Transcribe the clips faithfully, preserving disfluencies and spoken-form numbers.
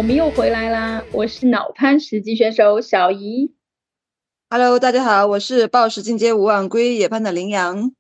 我们又回来啦！我是脑攀实际选手小怡。 Hello， 大家好，我是报时进阶五晚归野攀的羚羊。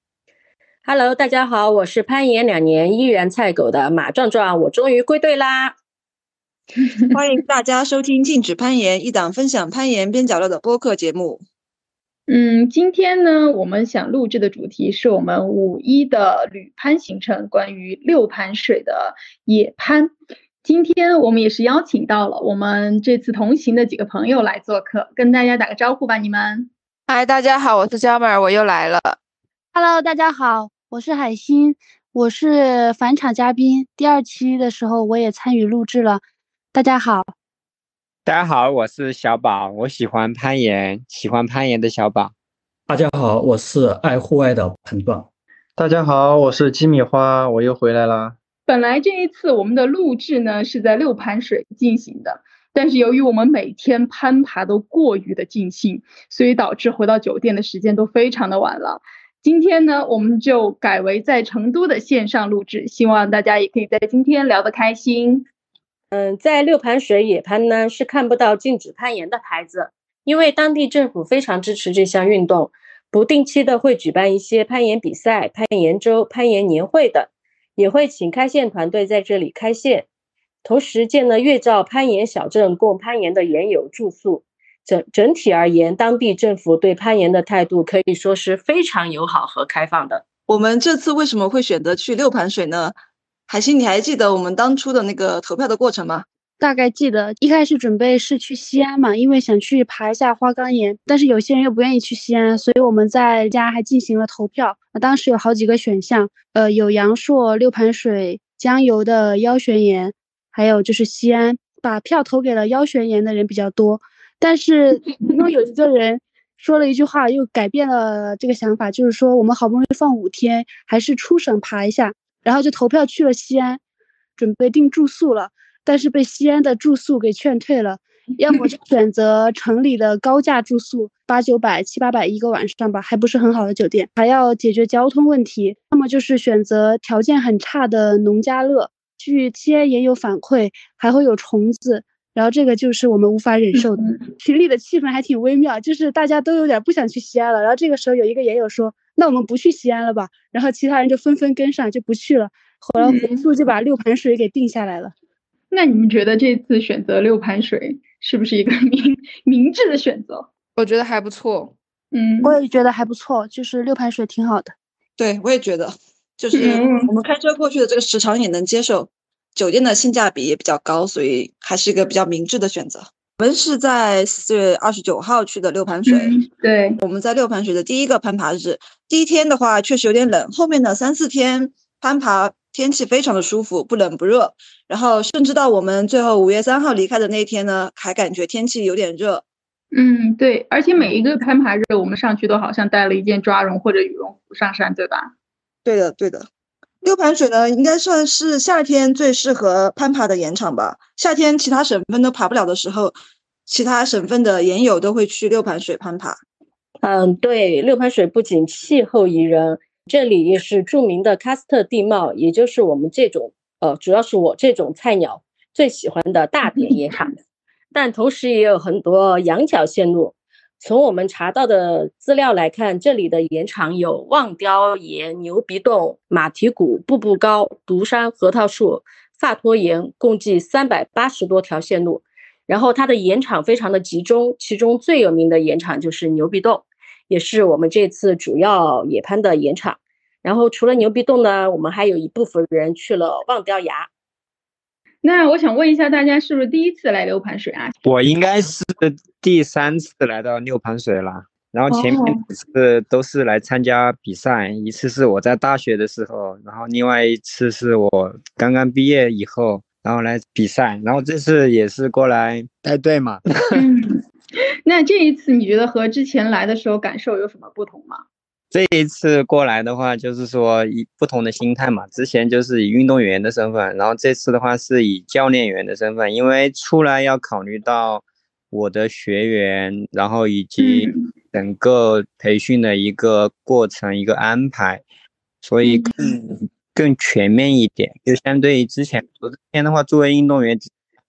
Hello， 大家好，我是攀岩两年依然菜狗的马壮壮，我终于归队啦！ 欢迎大家收听禁止攀岩，一档分享攀岩边角料的播客节目。 嗯，今天呢，我们想录制的主题是我们五一的旅攀行程，关于六盘水的野攀。今天我们也是邀请到了我们这次同行的几个朋友来做客，跟大家打个招呼吧，你们。 嗨，大家好，我是焦妹儿，我又来了。 Hello， 大家好，我是海星，我是返场嘉宾，第二期的时候我也参与录制了。大家好。 大家好，我是小宝，我喜欢攀岩，喜欢攀岩的小宝。 大家好，我是爱户外的彭壮。 大家好，我是鸡米花，我又回来啦。 本来这一次我们的录制呢是在六盘水进行的，但是由于我们每天攀爬都过于的尽兴，所以导致回到酒店的时间都非常的晚了。今天呢，我们就改为在成都的线上录制，希望大家也可以在今天聊得开心。 嗯，在六盘水野攀呢是看不到禁止攀岩的牌子，因为当地政府非常支持这项运动，不定期的会举办一些攀岩比赛、攀岩周、攀岩年会等，也会请开线团队在这里开线，同时建了月照攀岩小镇供攀岩的岩友住宿。整整体而言，当地政府对攀岩的态度可以说是非常友好和开放的。 我们这次为什么会选择去六盘水呢？海星，你还记得我们当初的那个投票的过程吗？ 大概记得，一开始准备是去西安嘛，因为想去爬一下花岗岩，但是有些人又不愿意去西安，所以我们在家还进行了投票。当时有好几个选项，呃，有阳朔、六盘水、江油的腰悬岩，还有就是西安。把票投给了腰悬岩的人比较多，但是其中有一个人说了一句话，又改变了这个想法，就是说我们好不容易放五天，还是出省爬一下，然后就投票去了西安，准备订住宿了。但是被西安的住宿给劝退了，要么就选择城里的高价住宿，八九百、七八百一个晚上吧，还不是很好的酒店，还要解决交通问题。要么就是选择条件很差的农家乐，据西安也有反馈，还会有虫子，然后这个就是我们无法忍受的。群里的气氛还挺微妙，就是大家都有点不想去西安了。然后这个时候有一个研友说：“那我们不去西安了吧？”然后其他人就纷纷跟上，就不去了。后来回速就把六盘水给定下来了。 那你们觉得这次选择六盘水是不是一个明明智的选择？ 我觉得还不错。 嗯， 我也觉得还不错，就是六盘水挺好的。 对，我也觉得，就是我们开车过去的这个时长也能接受，酒店的性价比也比较高，所以还是一个比较明智的选择。我们是在四月二十九号去的六盘水、 嗯、对， 我们在六盘水的第一个攀爬日，第一天的话确实有点冷，后面的三四天攀爬天气非常的舒服，不冷不热，然后甚至到我们最后五月三号离开的那天呢，还感觉天气有点热。 嗯，对，而且每一个攀爬日我们上去都好像带了一件抓绒或者羽绒服上山，对吧？ 对的对的。六盘水呢，应该算是夏天最适合攀爬的岩场吧。夏天其他省份都爬不了的时候，其他省份的岩友都会去六盘水攀爬。 嗯，对，六盘水不仅气候宜人，这里也是著名的喀斯特地貌，也就是我们这种呃，主要是我这种菜鸟最喜欢的大点岩场。但同时也有很多羊角线路。从我们查到的资料来看，这里的岩场有望雕岩、牛鼻洞、马蹄谷、步步高、独山、核桃树、发托岩，共计三百八十多条线路。然后它的岩场非常的集中，其中最有名的岩场就是牛鼻洞，也是我们这次主要野攀的岩场。然后除了牛鼻洞呢，我们还有一部分人去了望雕崖。 那我想问一下大家，是不是第一次来六盘水啊？ 我应该是第三次来到六盘水了，然后前面几次都是来参加比赛、哦、一次是我在大学的时候，然后另外一次是我刚刚毕业以后，然后来比赛，然后这次也是过来带队嘛。 嗯，那这一次你觉得和之前来的时候感受有什么不同吗？ 这一次过来的话，就是说以不同的心态嘛。之前就是以运动员的身份，然后这次的话是以教练员的身份，因为出来要考虑到我的学员，然后以及整个培训的一个过程、一个安排，所以更更全面一点。就相对于之前，我之前的话作为运动员，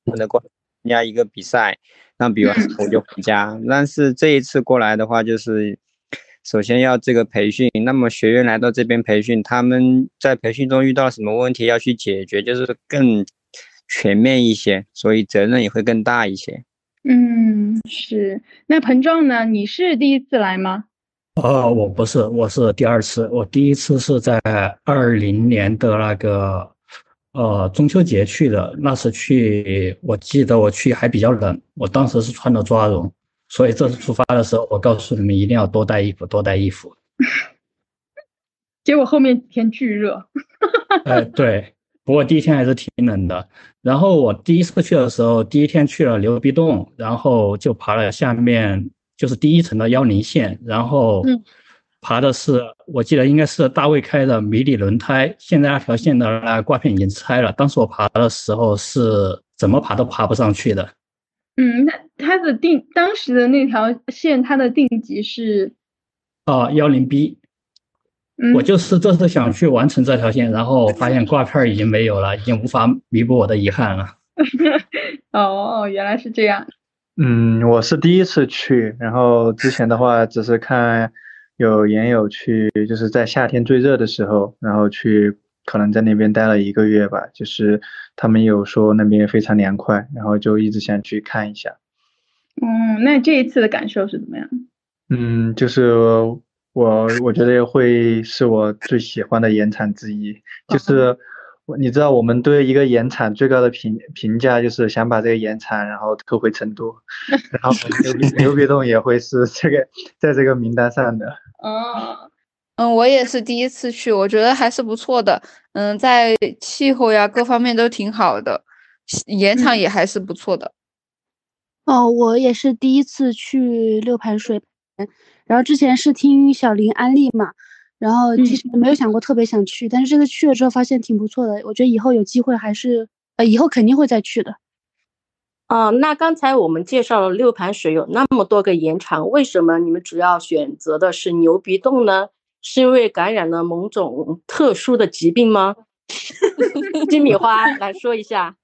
的过来参加一个比赛，那比完我就回家。但是这一次过来的话，就是首先要这个培训，那么学员来到这边培训，他们在培训中遇到什么问题要去解决，就是更全面一些，所以责任也会更大一些。 嗯，是。那彭壮呢？你是第一次来吗？ 呃，我不是，我是第二次。我第一次是在二零年的那个呃中秋节去的，那时去，我记得我去还比较冷，我当时是穿的抓绒，所以这次出发的时候，我告诉你们一定要多带衣服，多带衣服。 结果后面几天巨热。 哎，对，不过第一天还是挺冷的。然后我第一次去的时候，第一天去了牛鼻洞，然后就爬了下面就是第一层的幺零线，然后爬的是、嗯、我记得应该是大卫开的迷你轮胎，现在那条线的那挂片已经拆了，当时我爬的时候是怎么爬都爬不上去的。 嗯，那它的定当时的那条线，它的定级是啊幺零 B。 嗯、 我就是这次想去完成这条线，然后发现挂片已经没有了，已经无法弥补我的遗憾了。 哦，原来是这样。 嗯，我是第一次去，然后之前的话只是看有研友去，就是在夏天最热的时候，然后去可能在那边待了一个月吧，就是他们有说那边非常凉快，然后就一直想去看一下。 嗯，那这一次的感受是怎么样？ 嗯，就是我我觉得会是我最喜欢的岩场之一，就是你知道我们对一个岩场最高的评评价就是想把这个岩场然后拖回成都，然后牛鼻牛鼻洞也会是这个在这个名单上的。 哦，嗯，我也是第一次去，我觉得还是不错的。嗯，在气候呀各方面都挺好的，岩场也还是不错的。 哦，我也是第一次去六盘水，然后之前是听小林安利嘛，然后其实没有想过特别想去，嗯、但是这个去了之后发现挺不错的，我觉得以后有机会还是呃以后肯定会再去的。 啊、呃，那刚才我们介绍了六盘水有那么多个岩场，为什么你们主要选择的是牛鼻洞呢？是因为感染了某种特殊的疾病吗？金米花来说一下。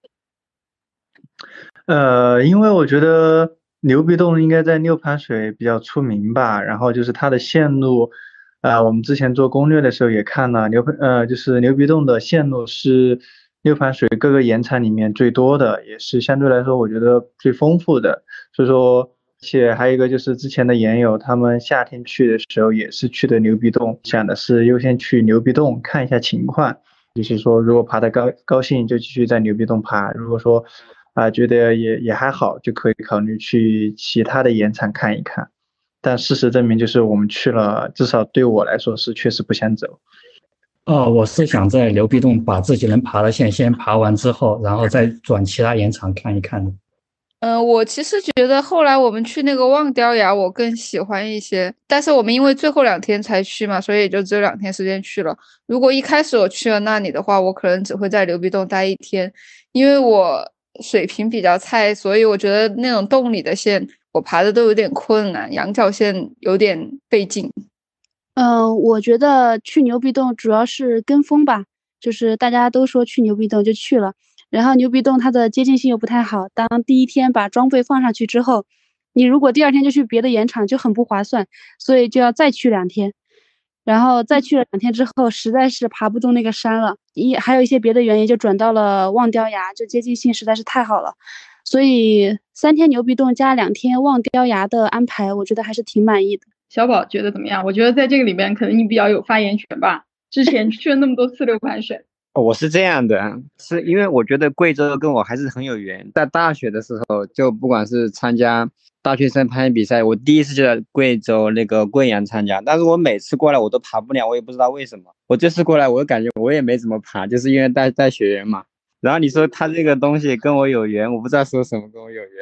呃，因为我觉得牛鼻洞应该在六盘水比较出名吧，然后就是它的线路，呃，我们之前做攻略的时候也看了牛呃，就是牛鼻洞的线路是六盘水各个岩场里面最多的，也是相对来说我觉得最丰富的，所以说，而且还有一个就是之前的岩友他们夏天去的时候也是去的牛鼻洞，想的是优先去牛鼻洞看一下情况，就是说如果爬得高高兴就继续在牛鼻洞爬，如果说啊、呃，觉得也也还好，就可以考虑去其他的岩场看一看。但事实证明，就是我们去了，至少对我来说是确实不想走。 哦，我是想在牛鼻洞把自己能爬的线先爬完之后，然后再转其他岩场看一看的。 嗯、呃，我其实觉得后来我们去那个望雕崖，我更喜欢一些。但是我们因为最后两天才去嘛，所以也就只有两天时间去了。如果一开始我去了那里的话，我可能只会在牛鼻洞待一天，因为我水平比较菜，所以我觉得那种洞里的线我爬的都有点困难，羊角线有点费劲。 嗯、呃，我觉得去牛鼻洞主要是跟风吧，就是大家都说去牛鼻洞就去了，然后牛鼻洞它的接近性又不太好，当第一天把装备放上去之后，你如果第二天就去别的岩场就很不划算，所以就要再去两天。然后再去了两天之后，实在是爬不动那个山了，一还有一些别的原因，就转到了望雕崖，就接近性实在是太好了，所以三天牛鼻洞加两天望雕崖的安排，我觉得还是挺满意的。 小宝觉得怎么样？我觉得在这个里面可能你比较有发言权吧，之前去了那么多次六盘水。 我是这样的，是因为我觉得贵州跟我还是很有缘，在大学的时候就不管是参加大学生攀岩比赛，我第一次就在贵州那个贵阳参加，但是我每次过来我都爬不了，我也不知道为什么。我这次过来，我感觉我也没怎么爬，就是因为带带学员嘛。然后你说他这个东西跟我有缘，我不知道说什么跟我有缘。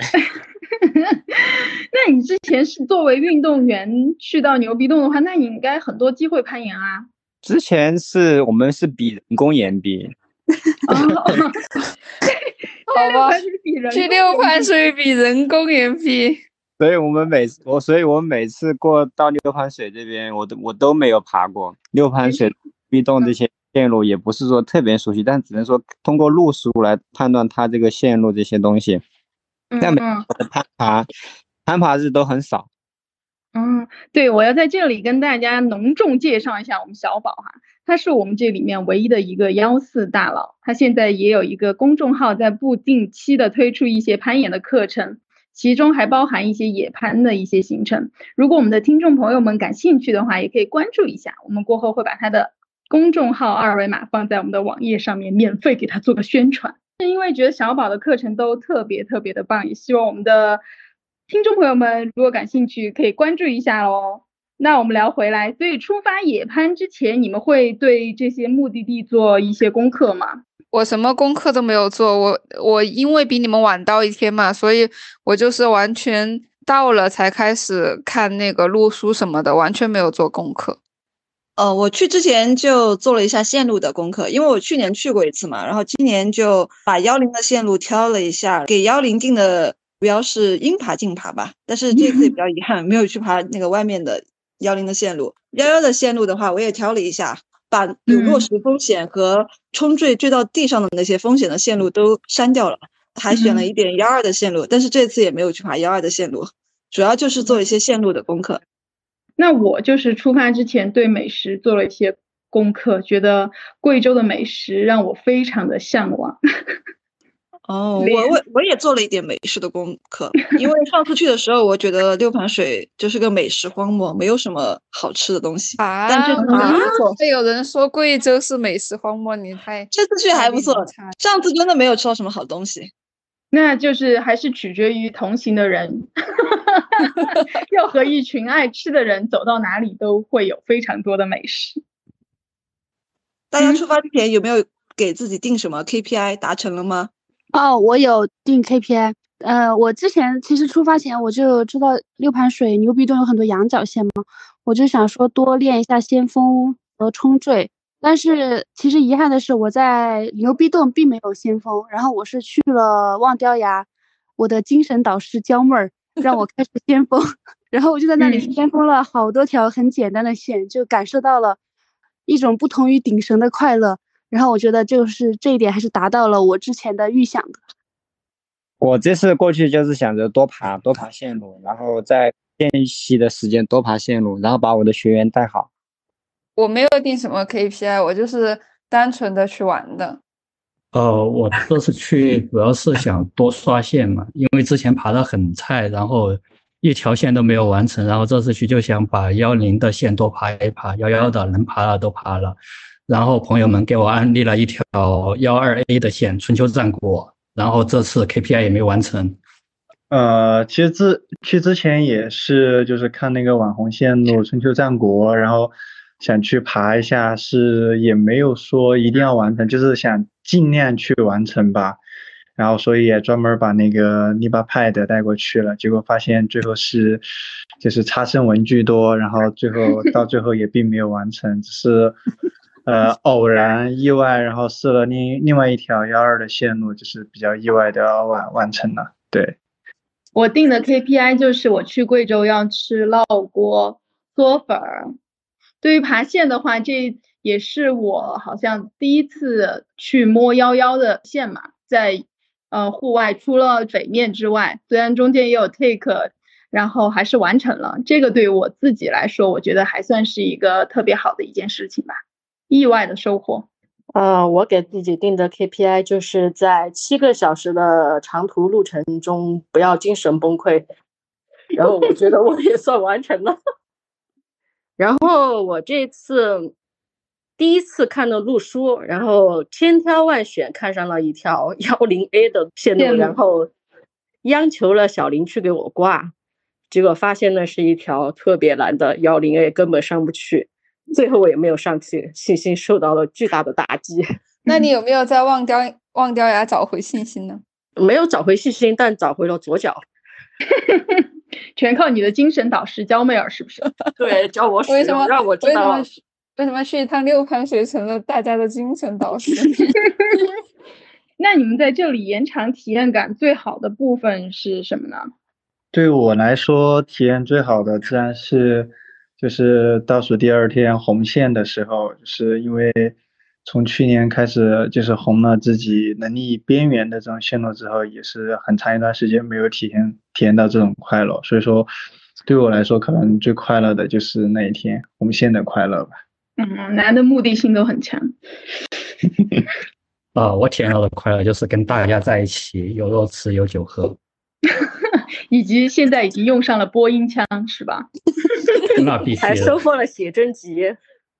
那你之前是作为运动员去到牛鼻洞的话，那你应该很多机会攀岩啊。 之前是我们是比人工岩壁。 哦， 好吧，去六盘水比人工岩壁。 所以我们每次我，所以我每次过到六盘水这边，我都我都没有爬过六盘水、壁洞这些， 线路也不是说特别熟悉，但只能说通过路书来判断它这个线路这些东西。但每嗯次的攀爬攀爬日都很少。 嗯，对，我要在这里跟大家隆重介绍一下我们小宝哈，他是我们这里面唯一的一个幺四大佬，他现在也有一个公众号，在不定期的推出一些攀岩的课程，其中还包含一些野攀的一些行程。如果我们的听众朋友们感兴趣的话，也可以关注一下，我们过后会把他的公众号二维码放在我们的网页上面，免费给他做个宣传。是因为觉得小宝的课程都特别特别的棒，也希望我们的听众朋友们如果感兴趣可以关注一下哦。那我们聊回来，所以出发野攀之前，你们会对这些目的地做一些功课吗？ 我什么功课都没有做，我我因为比你们晚到一天嘛，所以我就是完全到了才开始看那个路书什么的，完全没有做功课。 呃，我去之前就做了一下线路的功课，因为我去年去过一次嘛，然后今年就把幺零的线路挑了一下，给幺零定的目标是应爬尽爬吧，但是这次也比较遗憾，没有去爬那个外面的幺零的线路。幺幺的线路的话，我也挑了一下，把有落石风险和冲坠坠到地上的那些风险的线路都删掉了，还选了一点幺二的线路，但是这次也没有去爬幺二的线路，主要就是做一些线路的功课。 那我就是出发之前对美食做了一些功课，觉得贵州的美食让我非常的向往。 哦，我我我也做了一点美食的功课，因为上次去的时候，我觉得六盘水就是个美食荒漠，没有什么好吃的东西。 啊， 但这次去还不错。 会有人说贵州是美食荒漠，你太这次去还不错，上次真的没有吃到什么好东西。 那就是还是取决于同行的人，要和一群爱吃的人走到哪里都会有非常多的美食。 大家出发之前有没有给自己定什么 K P I 达成了吗？ 哦，我有定 K P I。呃，我之前其实出发前我就知道六盘水牛逼洞有很多羊角线嘛，我就想说多练一下先锋和冲坠。但是其实遗憾的是，我在牛逼洞并没有先锋，然后我是去了望雕崖，我的精神导师娇妹儿让我开始先锋，然后我就在那里先锋了好多条很简单的线，就感受到了一种不同于顶绳的快乐。然后我觉得就是这一点还是达到了我之前的预想的。 我这次过去就是想着多爬多爬线路，然后在间隙的时间多爬线路，然后把我的学员带好。 我没有定什么 K P I， 我就是单纯的去玩的。 呃，我这次去主要是想多刷线嘛，因为之前爬得很菜，然后一条线都没有完成，然后这次去就想把幺零的线多爬一爬，幺幺的能爬了都爬了。然后朋友们给我安利了一条幺二 A 的线，春秋战国，然后这次 K P I 也没完成。 呃，其实之去之前也是，就是看那个网红线路春秋战国，然后想去爬一下，是也没有说一定要完成，就是想尽量去完成吧。然后所以也专门把那个 Niba Pad 带过去了，结果发现最后是就是差生文具多，然后最后到最后也并没有完成，只是呃偶然意外，然后试了另另外一条幺二的线路，就是比较意外的完完成了。对， 我定的 K P I 就是我去贵州要吃烙锅嗦粉儿。对于爬线的话，这也是我好像第一次去摸幺幺的线嘛，在呃户外除了北面之外，虽然中间也有 take， 然后还是完成了。这个对于我自己来说，我觉得还算是一个特别好的一件事情吧，意外的收获。 呃，我给自己定的 K P I 就是在七个小时的长途路程中不要精神崩溃，然后我觉得我也算完成了。然后我这次第一次看的路书，然后千挑万选看上了一条幺零 A 的线路，然后央求了小林去给我挂，结果发现那是一条特别难的幺零 A， 根本上不去。最后我也没有上去，信心受到了巨大的打击。 那你有没有在望雕望雕崖找回信心呢？ 没有找回信心，但找回了左脚。 全靠你的精神导师焦妹儿，是不是？ 对，教我使为什么用，让我知道为什么为什么去一趟六盘水成了大家的精神导师？ 那你们在这里延长体验感最好的部分是什么呢？ 对我来说，体验最好的自然是就是倒数第二天红线的时候，就是因为从去年开始就是红了自己能力边缘的这种线路之后，也是很长一段时间没有体验体验到这种快乐，所以说对我来说可能最快乐的就是那一天红线的快乐吧。 嗯，男的目的性都很强。 啊、我体验到的快乐就是跟大家在一起，有肉吃，有酒喝。 以及现在已经用上了播音腔，是吧？ 那必须还的。 收获了写真集。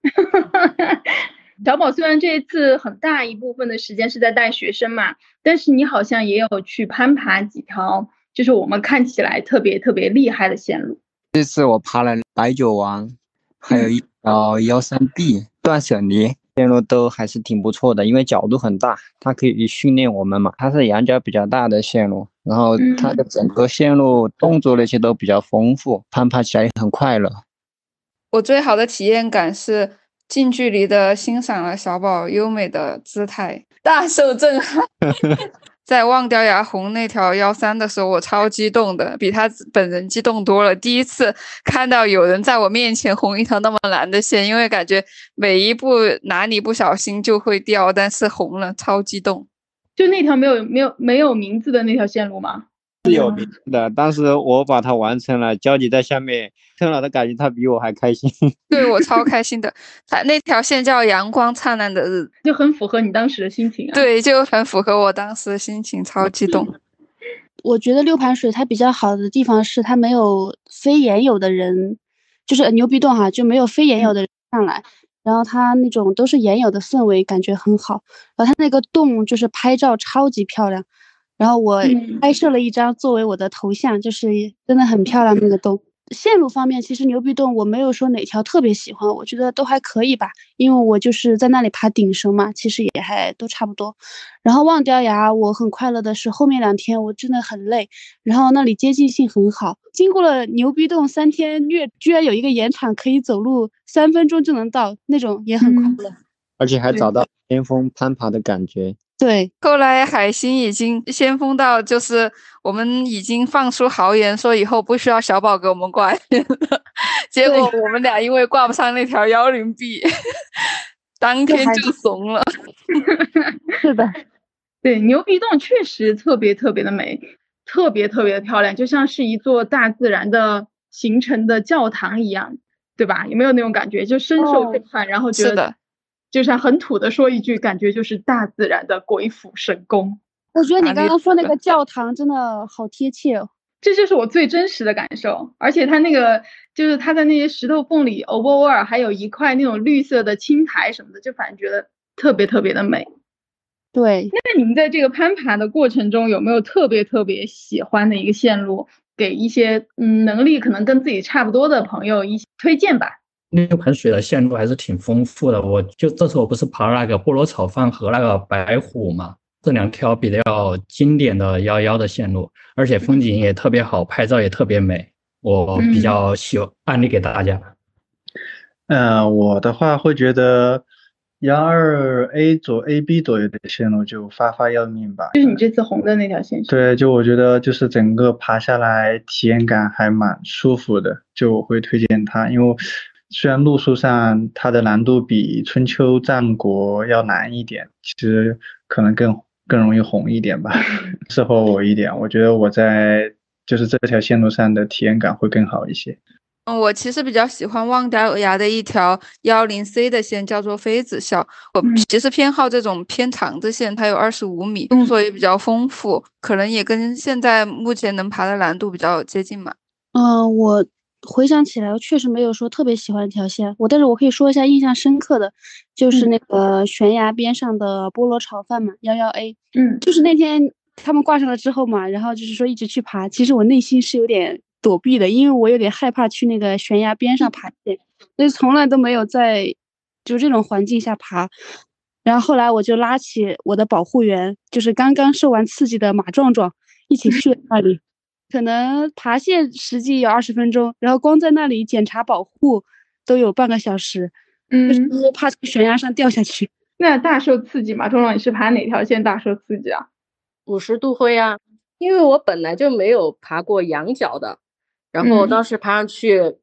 小宝虽然这一次很大一部分的时间是在带学生嘛，但是你好像也有去攀爬几条，就是我们看起来特别特别厉害的线路。 这次我爬了白酒王，还有一条幺三 B 断舍离线路都还是挺不错的，因为角度很大，它可以训练我们嘛。它是仰角比较大的线路，然后它的整个线路动作那些都比较丰富，攀爬起来也很快乐。 我最好的体验感是近距离的欣赏了小宝优美的姿态，大受震撼。在望雕崖红那条幺三的时候，我超激动的，比他本人激动多了。第一次看到有人在我面前红一条那么蓝的线，因为感觉每一步哪里不小心就会掉，但是红了，超激动。 就那条没有没有没有名字的那条线路吗？ 是有名字的，当时我把它完成了，焦姐在下面看了的感觉，她比我还开心。 对，我超开心的。它那条线叫阳光灿烂的日子， 就很符合你当时的心情啊。 对，就很符合我当时的心情，超激动。 我觉得六盘水它比较好的地方是它没有非岩友的人，就是牛逼洞哈，就没有非岩友的人上来，然后它那种都是岩友的氛围感觉很好，然后它那个洞就是拍照超级漂亮，然后我拍摄了一张作为我的头像，就是真的很漂亮那个洞。线路方面，其实牛逼洞我没有说哪条特别喜欢，我觉得都还可以吧，因为我就是在那里爬顶绳嘛，其实也还都差不多。然后望雕崖我很快乐的是后面两天我真的很累，然后那里接近性很好，经过了牛逼洞三天虐，居然有一个岩场可以走路三分钟就能到，那种也很快乐。 嗯、而且还找到巅峰攀爬的感觉。 对， 后来海星已经先锋到，就是我们已经放出豪言说以后不需要小宝给我们挂线了，结果我们俩因为挂不上那条幺零 B， 当天就怂了。 是的， 对，牛逼洞确实特别特别的美，特别特别的漂亮，就像是一座大自然的形成的教堂一样，对吧？有没有那种感觉？就深受震撼，哦、然后觉得。 是的。 就像很土的说一句，感觉就是大自然的鬼斧神工。 我觉得你刚刚说那个教堂真的好贴切哦， 这就是我最真实的感受。而且它那个就是它在那些石头缝里，偶偶尔还有一块那种绿色的青苔什么的，就反正觉得特别特别的美。 对， 那你们在这个攀爬的过程中，有没有特别特别喜欢的一个线路，给一些嗯能力可能跟自己差不多的朋友一些推荐吧？ 六盘水的线路还是挺丰富的，我就这次我不是爬了那个菠萝炒饭和那个白虎嘛，这两条比较经典的幺幺的线路，而且风景也特别好，拍照也特别美，我比较喜欢安利给大家。 嗯、呃，我的话会觉得幺二 A 左 A B 左右的线路就发发要命吧， 就是你这次红的那条线。 对，就我觉得就是整个爬下来体验感还蛮舒服的，就我会推荐它，因为虽然路数上它的难度比春秋战国要难一点，其实可能更更容易红一点吧，适合我一点。我觉得我在就是这条线路上的体验感会更好一些。 嗯，我其实比较喜欢望雕崖的一条幺零 C 的线，叫做妃子笑。我其实偏好这种偏长的线，它有二十五米，动作也比较丰富，可能也跟现在目前能爬的难度比较接近嘛。 嗯、呃，我。回想起来，我确实没有说特别喜欢一条线，我但是我可以说一下印象深刻的，就是那个悬崖边上的菠萝炒饭嘛，幺幺 A， 嗯，就是那天他们挂上了之后嘛，然后就是说一直去爬，其实我内心是有点躲避的，因为我有点害怕去那个悬崖边上爬线，所以从来都没有在就这种环境下爬。然后后来我就拉起我的保护员，就是刚刚受完刺激的马壮壮，一起去了那里。可能爬线实际有二十分钟，然后光在那里检查保护都有半个小时，嗯，就是怕从悬崖上掉下去。 那大受刺激嘛？壮壮，你是爬哪条线大受刺激啊？ 五十度灰啊，因为我本来就没有爬过仰角的，然后当时爬上去，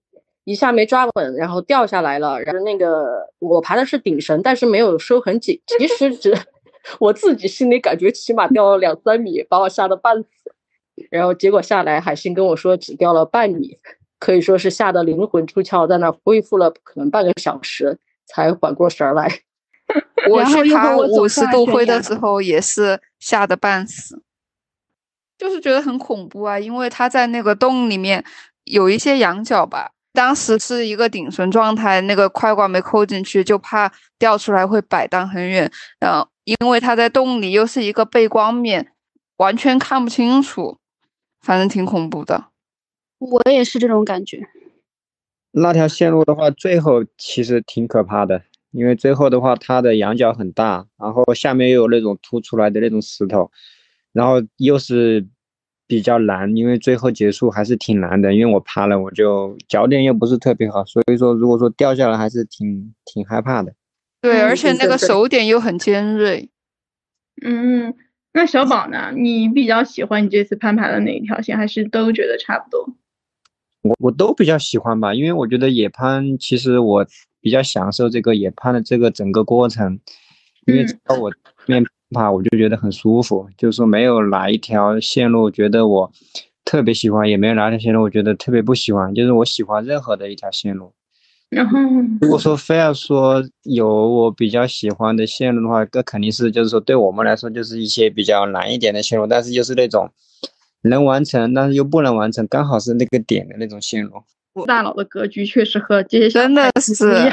一下没抓稳，然后掉下来了。然后那个我爬的是顶绳，但是没有收很紧，其实只我自己心里感觉起码掉了两三米，把我吓得半死。然后结果下来，海星跟我说只掉了半米，可以说是吓得灵魂出窍，在那恢复了可能半个小时才缓过神来。 我去爬五十度灰的时候也是吓得半死，就是觉得很恐怖啊，因为它在那个洞里面有一些仰角吧，当时是一个顶绳状态，那个快挂没扣进去，就怕掉出来会摆荡很远，然后因为它在洞里又是一个背光面，完全看不清楚，反正挺恐怖的。 我也是这种感觉。 那条线路的话，最后其实挺可怕的，因为最后的话，它的仰角很大，然后下面又有那种凸出来的那种石头，然后又是比较难，因为最后结束还是挺难的，因为我爬了，我就脚点又不是特别好，所以说如果说掉下来还是挺挺害怕的。 对，而且那个手点又很尖锐。 嗯，那小宝呢？你比较喜欢你这次攀爬的哪一条线，还是都觉得差不多？ 我我都比较喜欢吧，因为我觉得野攀其实我比较享受这个野攀的这个整个过程，因为只要我面爬我就觉得很舒服，就是说没有哪一条线路觉得我特别喜欢，也没有哪一条线路我觉得特别不喜欢，就是我喜欢任何的一条线路。 然后如果说非要说有我比较喜欢的线路的话，这肯定是就是说对我们来说就是一些比较难一点的线路，但是就是那种能完成但是又不能完成，刚好是那个点的那种线路。 大佬的格局确实和这些真的是不一样。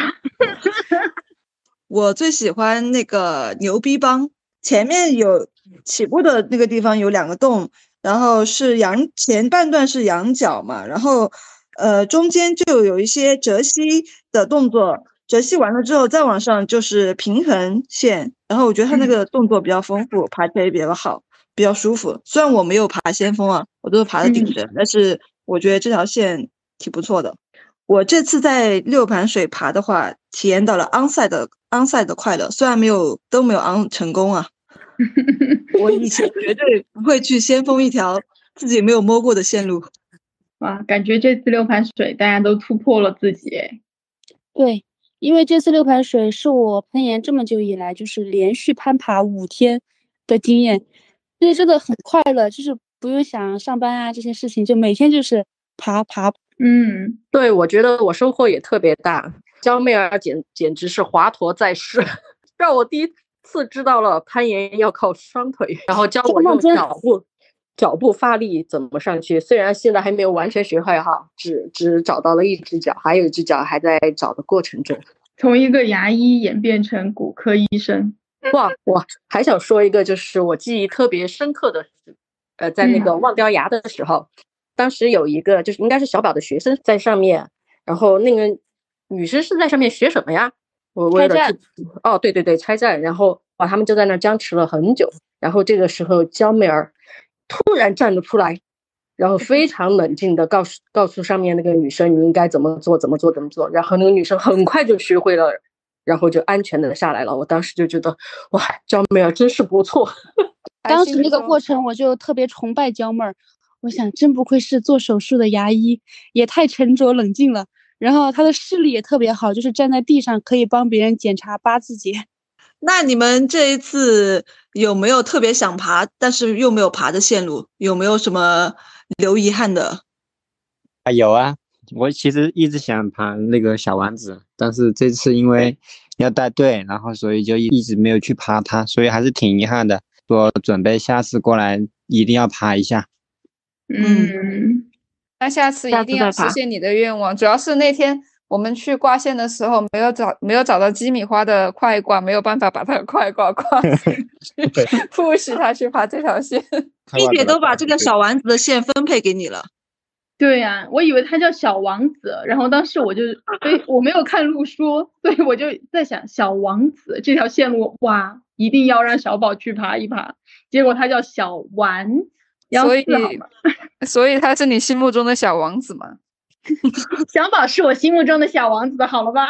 我最喜欢那个牛逼帮，前面有起步的那个地方有两个洞，然后是仰前半段是仰角嘛，然后呃中间就有一些折膝的动作，折膝完了之后再往上就是平衡线，然后我觉得他那个动作比较丰富，爬起来也比较好，比较舒服。虽然我没有爬先锋啊，我都是爬的顶绳，但是我觉得这条线挺不错的。我这次在六盘水爬的话，体验到了 onside 的 onside 的快乐，虽然没有都没有 on 成功啊。我以前绝对不会去先锋一条自己没有摸过的线路。 哇，感觉这次六盘水大家都突破了自己。 对，因为这次六盘水是我攀岩这么久以来就是连续攀爬五天的经验，所以真的很快乐，就是不用想上班啊这些事情，就每天就是爬爬。 嗯，对，我觉得我收获也特别大。焦妹儿简简直是华佗在世，让我第一次知道了攀岩要靠双腿，然后教我用脚步脚步发力怎么上去。虽然现在还没有完全学会哈，只只找到了一只脚，还有一只脚还在找的过程中。 从一个牙医演变成骨科医生。 哇，我还想说一个，就是我记忆特别深刻的，呃，在那个忘掉牙的时候。嗯，当时有一个就是应该是小宝的学生在上面，然后那个女生是在上面学什么呀？我为了哦，对对对，拆站，然后哇，他们就在那僵持了很久。然后这个时候焦妹儿突然站了出来，然后非常冷静的告诉告诉上面那个女生你应该怎么做怎么做怎么做，然后那个女生很快就学会了，然后就安全的下来了。我当时就觉得哇，焦妹儿真是不错。 当时那个过程我就特别崇拜焦妹儿。我想真不愧是做手术的牙医，也太沉着冷静了，然后他的视力也特别好，就是站在地上可以帮别人检查八字节。 那你们这一次有没有特别想爬但是又没有爬的线路？有没有什么留遗憾的？ 啊，有啊，我其实一直想爬那个小王子，但是这次因为要带队，然后所以就一直没有去爬它，所以还是挺遗憾的。说准备下次过来一定要爬一下。 嗯， 那下次一定要实现你的愿望。主要是那天我们去挂线的时候，没有找没有找到鸡米花的快挂，没有办法把它的快挂挂进去，不许他去爬这条线。 一姐都把这个小丸子的线分配给你了。 对呀、啊，我以为他叫小王子，然后当时我就对我没有看路说，所以我就在想小王子这条线路，哇，一定要让小宝去爬一爬。结果他叫小丸。 所以，所以他是你心目中的小王子吗？ 小宝是我心目中的小王子，好了吧？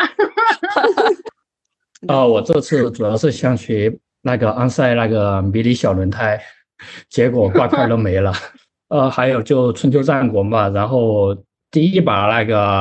哦，我这次主要是想学那个安塞那个迷你小轮胎，结果挂块都没了。呃，还有就春秋战国嘛，然后第一把那个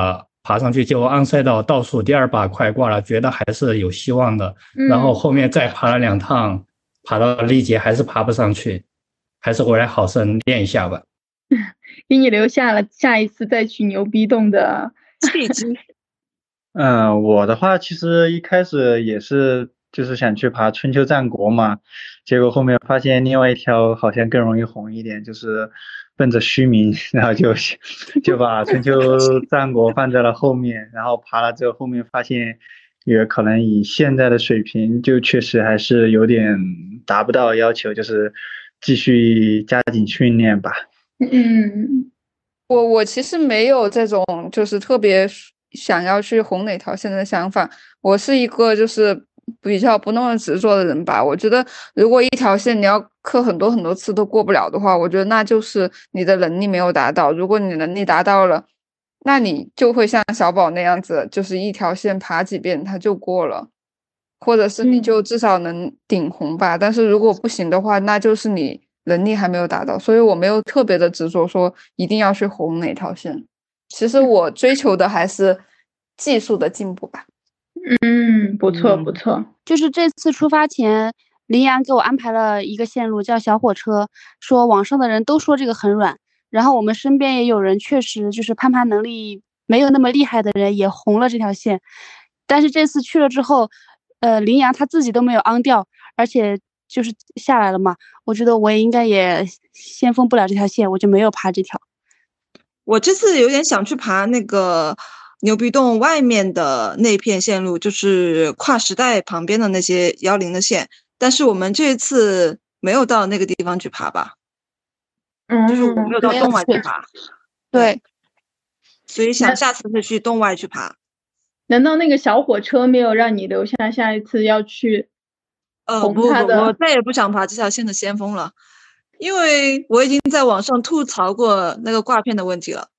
爬上去就按赛道倒数第二把快挂了，觉得还是有希望的。 嗯然后后面再爬了两趟，爬到力竭还是爬不上去，还是回来好生练一下吧。 给你留下了下一次再去牛逼洞的契机。 嗯，我的话其实一开始也是就是想去爬春秋战国嘛，结果后面发现另外一条好像更容易红一点，就是奔着虚名，然后就就把春秋战国放在了后面，然后爬了之后后面发现也可能以现在的水平就确实还是有点达不到要求，就是继续加紧训练吧。 嗯， 我我其实没有这种就是特别想要去红哪条线的想法，我是一个就是比较不那么执着的人吧。我觉得如果一条线你要磕很多很多次都过不了的话，我觉得那就是你的能力没有达到。如果你能力达到了，那你就会像小宝那样子，就是一条线爬几遍它就过了，或者是你就至少能顶红吧。但是如果不行的话，那就是你能力还没有达到，所以我没有特别的执着说一定要去红哪条线。其实我追求的还是技术的进步吧。 嗯，不错不错。 就是这次出发前，林阳给我安排了一个线路叫小火车，说网上的人都说这个很软，然后我们身边也有人确实就是攀爬能力没有那么厉害的人也红了这条线，但是这次去了之后，呃，林阳他自己都没有昂掉，而且就是下来了嘛，我觉得我也应该也先锋不了这条线，我就没有爬这条。 我这次有点想去爬那个牛逼洞外面的那片线路，就是跨时代旁边的那些幺零的线，但是我们这次没有到那个地方去爬吧， 嗯， 就是我没有到洞外去爬。 对， 所以想下次是去洞外去爬。 难道那个小火车没有让你留下下一次要去呃，不不， 红它的？ 我再也不想爬这条线的先锋了，因为我已经在网上吐槽过那个挂片的问题了。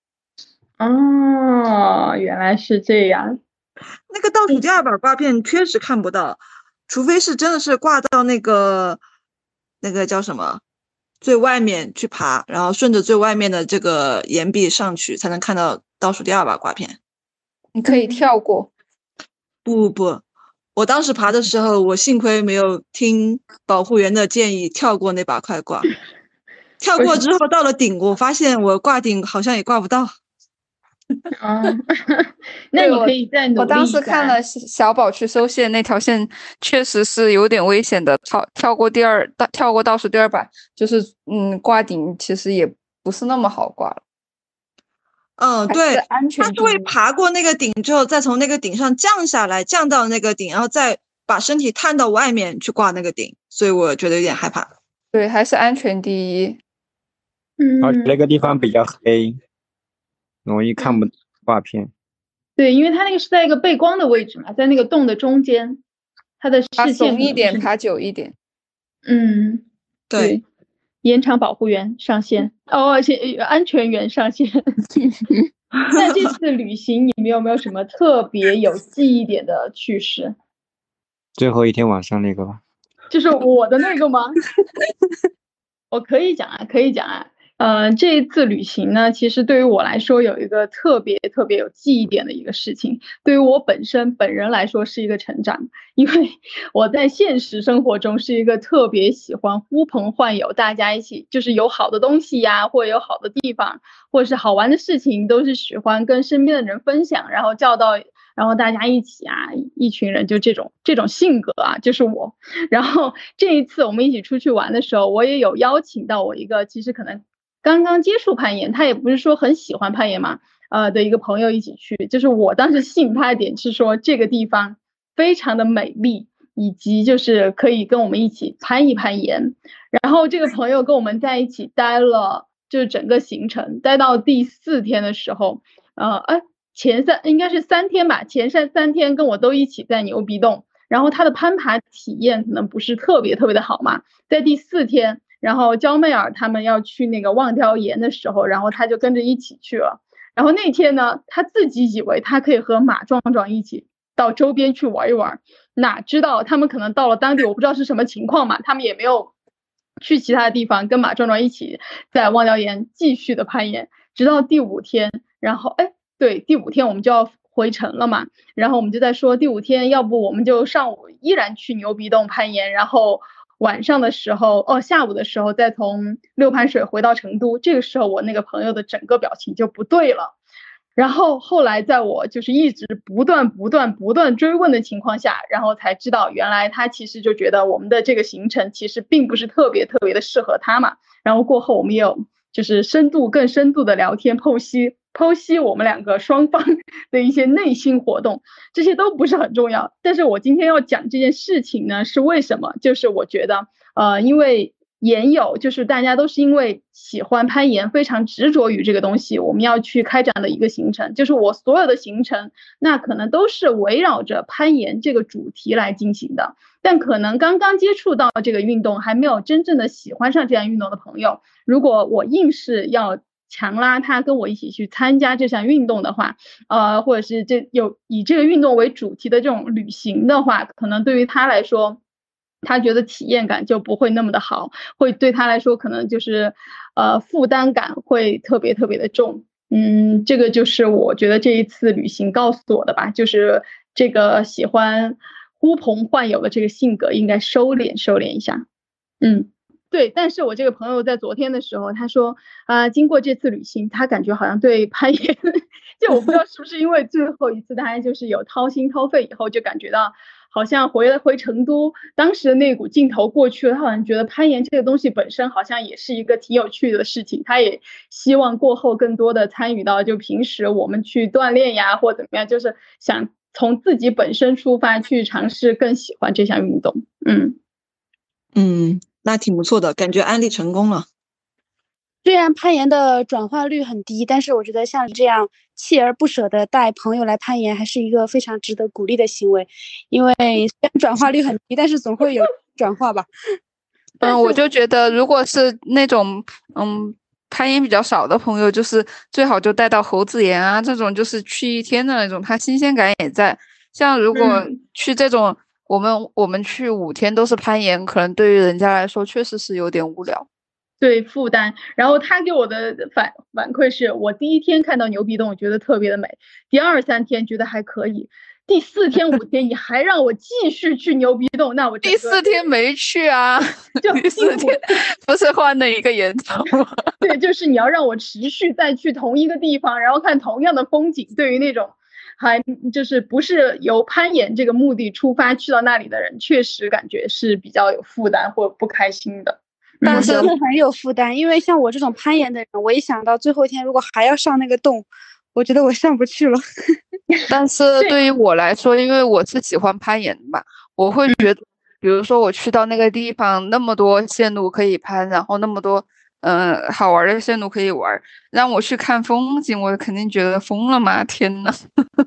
哦，原来是这样。 那个倒数第二把挂片确实看不到，除非是真的是挂到那个那个叫什么最外面去爬，然后顺着最外面的这个岩壁上去，才能看到倒数第二把挂片。 你可以跳过。 不不不，我当时爬的时候，我幸亏没有听保护员的建议跳过那把快挂。跳过之后到了顶，我发现我挂顶好像也挂不到。 嗯，那你可以再努力一下。 我当时看了小宝去收线那条线，确实是有点危险的。跳跳过第二，跳过倒数第二把，就是嗯，挂顶其实也不是那么好挂了。 嗯，对， 安全。 他是会爬过那个顶之后，再从那个顶上降下来，降到那个顶，然后再把身体探到外面去挂那个顶，所以我觉得有点害怕。 对，还是安全第一。 嗯， 而且那个地方比较黑，容易看不到挂片。 对，因为它那个是在一个背光的位置嘛，在那个洞的中间，它的视线松一点，爬久一点。 嗯， 对， 对，延长保护员上线哦，而且安全员上线。那这次旅行你们有没有什么特别有记忆点的趣事？ 最后一天晚上那个吧， 就是我的那个吗？我可以讲啊，可以讲啊。呃，这一次旅行呢，其实对于我来说有一个特别特别有记忆点的一个事情，对于我本身本人来说是一个成长，因为我在现实生活中是一个特别喜欢呼朋唤友，大家一起就是有好的东西呀，或者有好的地方，或者是好玩的事情，都是喜欢跟身边的人分享，然后叫到。然后大家一起啊，一群人就这种这种性格啊，就是我。然后这一次我们一起出去玩的时候，我也有邀请到我一个其实可能刚刚接触攀岩，他也不是说很喜欢攀岩嘛，呃的一个朋友一起去。就是我当时吸引他的点是说这个地方非常的美丽，以及就是可以跟我们一起攀一攀岩。然后这个朋友跟我们在一起待了就是整个行程，待到第四天的时候，呃哎。前三应该是三天吧，前三三天跟我都一起在牛逼洞，然后他的攀爬体验可能不是特别特别的好嘛，在第四天，然后焦妹儿他们要去那个望雕岩的时候，然后他就跟着一起去了。然后那天呢，他自己以为他可以和马壮壮一起到周边去玩一玩，哪知道他们可能到了当地，我不知道是什么情况嘛，他们也没有去其他的地方跟马壮壮一起在望雕岩继续的攀岩，直到第五天，然后哎。 对，第五天我们就要回程了嘛，然后我们就在说第五天要不我们就上午依然去牛鼻洞攀岩，然后晚上的时候哦下午的时候再从六盘水回到成都。这个时候我那个朋友的整个表情就不对了，然后后来在我就是一直不断不断不断追问的情况下，然后才知道原来他其实就觉得我们的这个行程其实并不是特别特别的适合他嘛。然后过后我们也有就是深度更深度的聊天，剖析剖析我们两个双方的一些内心活动，这些都不是很重要。但是我今天要讲这件事情呢，是为什么？就是我觉得呃因为岩友就是大家都是因为喜欢攀岩，非常执着于这个东西，我们要去开展的一个行程。就是我所有的行程那可能都是围绕着攀岩这个主题来进行的，但可能刚刚接触到这个运动，还没有真正的喜欢上这项运动的朋友，如果我硬是要强拉他跟我一起去参加这项运动的话，呃，或者是这有以这个运动为主题的这种旅行的话，可能对于他来说，他觉得体验感就不会那么的好，会对他来说可能就是呃负担感会特别特别的重。嗯，这个就是我觉得这一次旅行告诉我的吧，就是这个喜欢呼朋唤友的这个性格应该收敛收敛一下。嗯。对，但是我这个朋友在昨天的时候他说啊、呃，经过这次旅行他感觉好像对攀岩就我不知道是不是因为最后一次他就是有掏心掏肺以后，就感觉到好像回回成都当时的那股劲头过去了，他好像觉得攀岩这个东西本身好像也是一个挺有趣的事情，他也希望过后更多的参与到就平时我们去锻炼呀或怎么样，就是想从自己本身出发去尝试更喜欢这项运动。嗯嗯，那挺不错的，感觉安利成功了。 虽然攀岩的转化率很低，但是我觉得像这样锲而不舍的带朋友来攀岩还是一个非常值得鼓励的行为，因为虽然转化率很低，但是总会有转化吧。 嗯，我就觉得如果是那种嗯攀岩比较少的朋友，就是最好就带到猴子岩啊这种，就是去一天的那种，它新鲜感也在。像如果去这种、嗯、我们我们去五天都是攀岩，可能对于人家来说确实是有点无聊， 对，负担。然后他给我的反反馈是，我第一天看到牛鼻洞我觉得特别的美，第二三天觉得还可以，第四天五天你还让我继续去牛鼻洞，那我第四天没去啊， 就第四天不是换了一个岩头吗？ 对，就是你要让我持续再去同一个地方，然后看同样的风景，对于那种还就是不是由攀岩这个目的出发去到那里的人，确实感觉是比较有负担或不开心的。 但是很有负担，因为像我这种攀岩的人，我一想到最后一天如果还要上那个洞，我觉得我上不去了。 但是对于我来说，因为我是喜欢攀岩的嘛，我会觉得比如说我去到那个地方，那么多线路可以攀，然后那么多嗯、呃、好玩的线路可以玩，让我去看风景，我肯定觉得疯了嘛，天哪。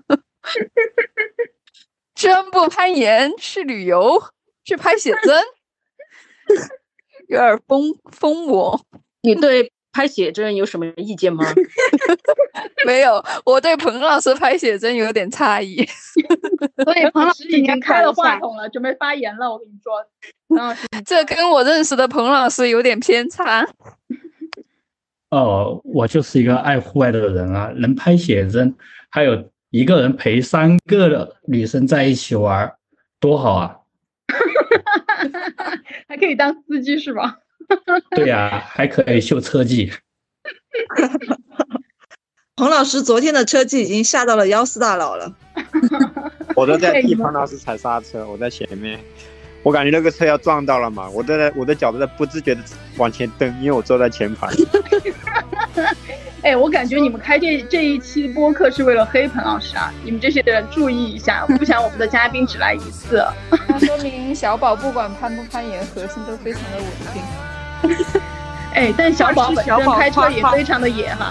居然不攀岩，去旅游，去拍写真。有点疯疯我。 你对拍写真有什么意见吗？ 没有，我对彭老师拍写真有点诧异。 所以彭老师已经开了话筒了，准备发言了。我跟你说，彭老师， 这跟我认识的彭老师有点偏差。 哦，我就是一个爱户外的人啊，能拍写真，还有一个人陪三个女生在一起玩，多好啊！ 还可以当司机是吧？ 对呀、啊，还可以秀车技。 彭老师昨天的车技已经吓到了幺四大佬了。 我都在替彭老师踩刹车，我在前面，我感觉那个车要撞到了嘛，我在我的脚都在不自觉的往前蹬，因为我坐在前排。 哎，我感觉你们开这这一期播客是为了黑彭老师啊！你们这些人注意一下，不想我们的嘉宾只来一次。 那说明小宝不管攀不攀岩，核心都非常的稳定。 哎，但小宝本身开车也非常的野哈。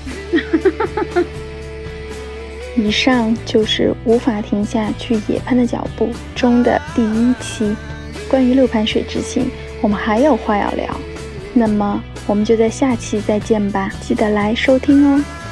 以上就是无法停下去野攀的脚步中的第一期。关于六盘水之行，我们还有话要聊，那么我们就在下期再见吧，记得来收听哦。